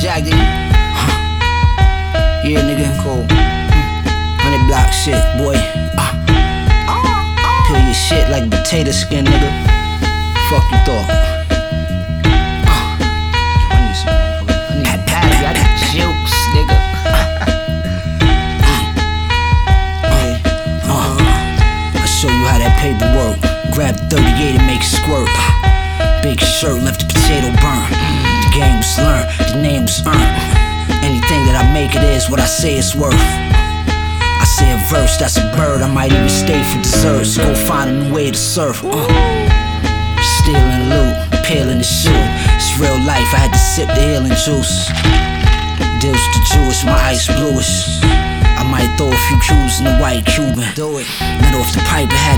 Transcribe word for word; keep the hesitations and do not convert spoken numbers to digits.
jacked it. Yeah, nigga, cool. Hundred block shit, boy. Uh. Peel your shit like potato skin, nigga. Fuck you thought. Uh. I need some motherfucker. I need patty, I need jukes, nigga. uh. Uh. I'll show you how that paper work. Grab thirty-eight and make it squirt. Big shirt, left the potato burn. The game was learned, the name was earned. Anything that I make it is what I say it's worth. I say a verse, that's a bird. I might even stay for desserts. Go find a new way to surf. uh. Stealing loot, peeling the shoe. It's real life, I had to sip the healing juice. Deals with the Jewish, my ice bluish. I might throw a few cubes in the white Cuban. Do it. Let off the pipe, it had